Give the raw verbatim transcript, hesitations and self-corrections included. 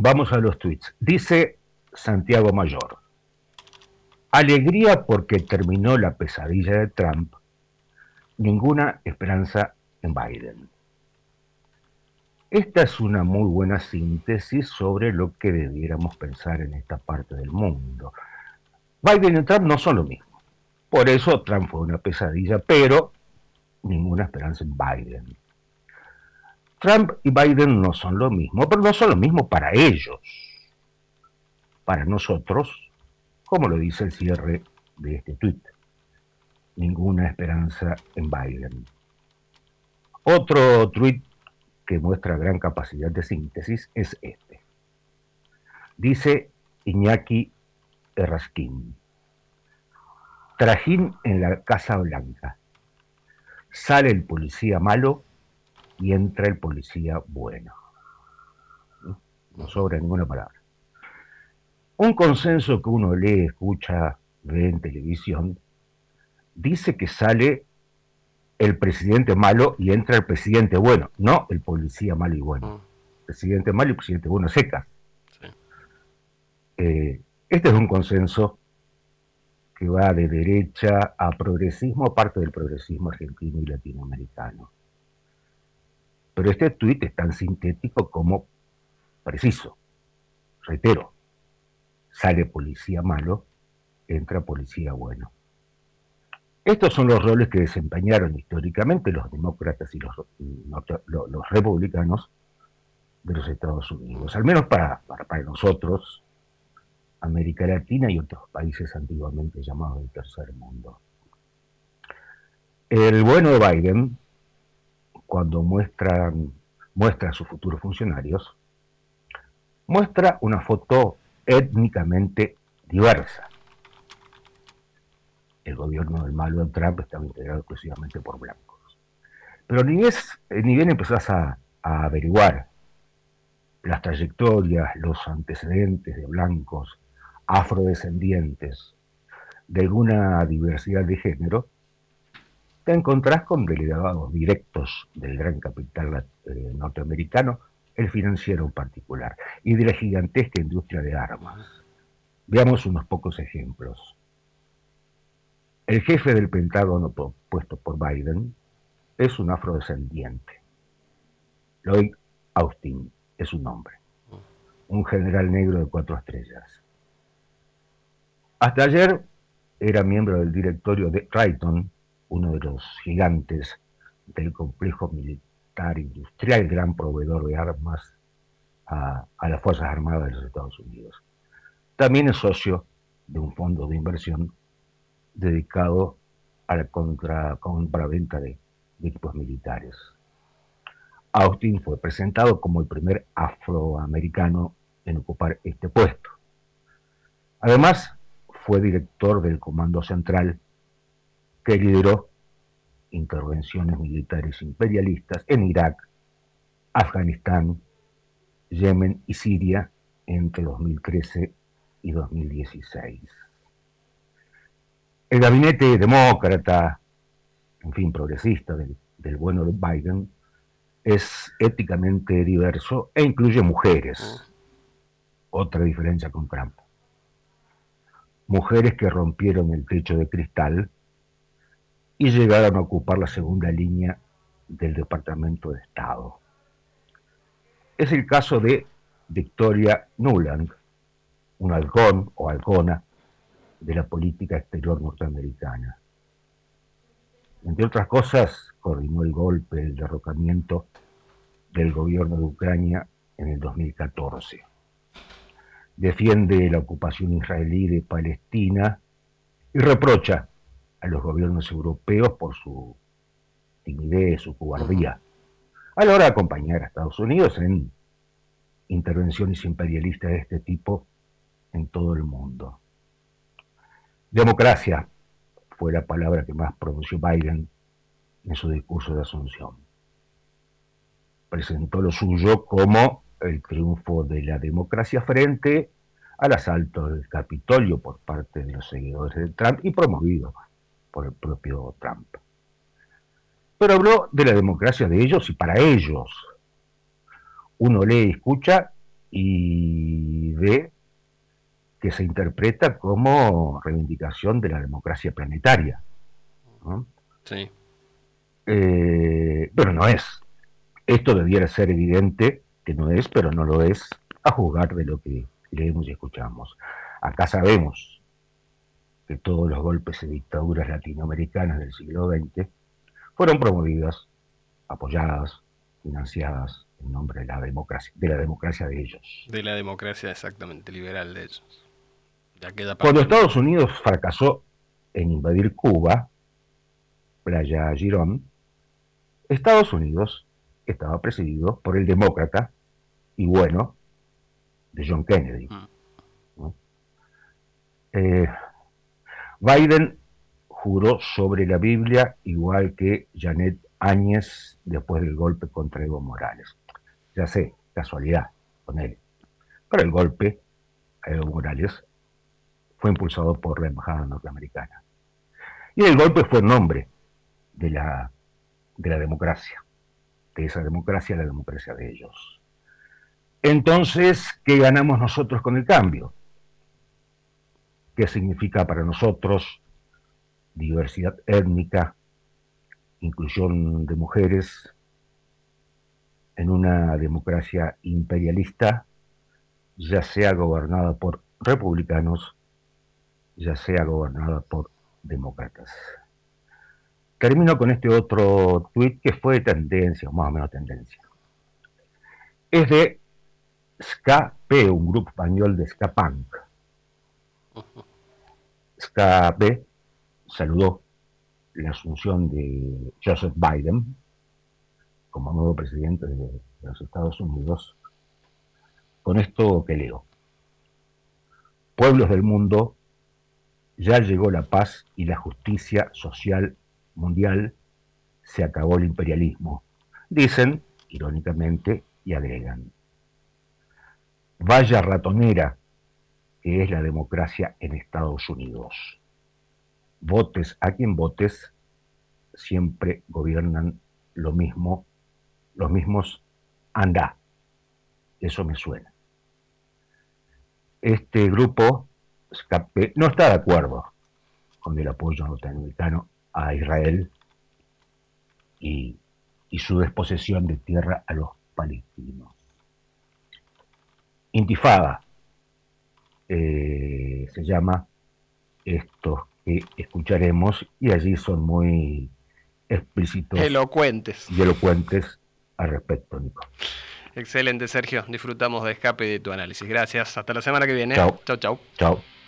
Vamos a los tweets. Dice Santiago Mayor: alegría porque terminó la pesadilla de Trump, ninguna esperanza en Biden. Esta es una muy buena síntesis sobre lo que debiéramos pensar en esta parte del mundo. Biden y Trump no son lo mismo. Por eso Trump fue una pesadilla, pero ninguna esperanza en Biden. Trump y Biden no son lo mismo, pero no son lo mismo para ellos. Para nosotros, como lo dice el cierre de este tuit, ninguna esperanza en Biden. Otro tuit que muestra gran capacidad de síntesis es este. Dice Iñaki Errasquín: trajín en la Casa Blanca. Sale el policía malo y entra el policía bueno. No sobra ninguna palabra. Un consenso que uno lee, escucha, ve en televisión, dice que sale el presidente malo y entra el presidente bueno, no el policía malo y bueno. Mm. Presidente malo y presidente bueno secas. Sí. Eh, este es un consenso que va de derecha a progresismo, parte del progresismo argentino y latinoamericano. Pero este tuit es tan sintético como preciso. Reitero, sale policía malo, entra policía bueno. Estos son los roles que desempeñaron históricamente los demócratas y los, los, los republicanos de los Estados Unidos, al menos para, para, para nosotros, América Latina y otros países antiguamente llamados del tercer mundo. El bueno de Biden, cuando muestran, muestra a sus futuros funcionarios, muestra una foto étnicamente diversa. El gobierno del malo de Trump estaba integrado exclusivamente por blancos. Pero ni, es, ni bien empezás a, a averiguar las trayectorias, los antecedentes de blancos, afrodescendientes, de alguna diversidad de género, te encontrás con delegados directos del gran capital eh, norteamericano, el financiero en particular, y de la gigantesca industria de armas. Veamos unos pocos ejemplos. El jefe del Pentágono puesto por Biden es un afrodescendiente. Lloyd Austin es su nombre. Un general negro de cuatro estrellas. Hasta ayer era miembro del directorio de Raytheon, uno de los gigantes del complejo militar industrial, gran proveedor de armas a, a las Fuerzas Armadas de los Estados Unidos. También es socio de un fondo de inversión dedicado a la contra, compraventa de, de equipos militares. Austin fue presentado como el primer afroamericano en ocupar este puesto. Además, fue director del Comando Central que lideró intervenciones militares imperialistas en Irak, Afganistán, Yemen y Siria entre dos mil trece y dos mil dieciséis. El gabinete demócrata, en fin, progresista del, del bueno de Biden, es éticamente diverso e incluye mujeres. Otra diferencia con Trump. Mujeres que rompieron el techo de cristal y llegaron a ocupar la segunda línea del Departamento de Estado. Es el caso de Victoria Nuland, un halcón o halcona de la política exterior norteamericana. Entre otras cosas, coordinó el golpe, el derrocamiento del gobierno de Ucrania en el dos mil catorce. Defiende la ocupación israelí de Palestina y reprocha a los gobiernos europeos por su timidez, su cobardía, a la hora de acompañar a Estados Unidos en intervenciones imperialistas de este tipo en todo el mundo. Democracia fue la palabra que más pronunció Biden en su discurso de Asunción. Presentó lo suyo como el triunfo de la democracia frente al asalto del Capitolio por parte de los seguidores de Trump y promovido por el propio Trump. Pero habló de la democracia de ellos y para ellos. Uno lee y escucha y de que se interpreta como reivindicación de la democracia planetaria, ¿no? Sí. Eh, pero no es. Esto debiera ser evidente que no es, pero no lo es, a juzgar de lo que leemos y escuchamos. Acá sabemos que todos los golpes de dictaduras latinoamericanas del siglo veinte fueron promovidas, apoyadas, financiadas en nombre de la democracia, de la democracia de ellos. De la democracia exactamente liberal de ellos. Ya queda Cuando patente. Estados Unidos fracasó en invadir Cuba, Playa Girón, Estados Unidos estaba presidido por el demócrata y bueno de John Kennedy, Mm. ¿no? Eh, Biden juró sobre la Biblia igual que Janet Áñez después del golpe contra Evo Morales. Ya sé, casualidad, con él. Pero el golpe a Evo Morales fue impulsado por la embajada norteamericana. Y el golpe fue en nombre de la, de la democracia, de esa democracia, la democracia de ellos. Entonces, ¿qué ganamos nosotros con el cambio? ¿Qué significa para nosotros diversidad étnica, inclusión de mujeres en una democracia imperialista, ya sea gobernada por republicanos, ya sea gobernada por demócratas? Termino con este otro tuit que fue tendencia, o más o menos tendencia. Es de Ska P, un grupo español de ska punk. Ska P saludó la asunción de Joseph Biden como nuevo presidente de los Estados Unidos con esto que leo: pueblos del mundo, ya llegó la paz y la justicia social mundial, se acabó el imperialismo, dicen irónicamente, y agregan: vaya ratonera que es la democracia en Estados Unidos. Votes a quien votes, siempre gobiernan lo mismo, los mismos andá. Eso me suena. Este grupo Escape no está de acuerdo con el apoyo norteamericano a Israel y, y su desposesión de tierra a los palestinos. Intifada eh, se llama estos que escucharemos, y allí son muy explícitos Elocuentes. y elocuentes al respecto, Nico. Excelente, Sergio. Disfrutamos de Escape y de tu análisis. Gracias. Hasta la semana que viene. Chao. Chau, chau. Chao.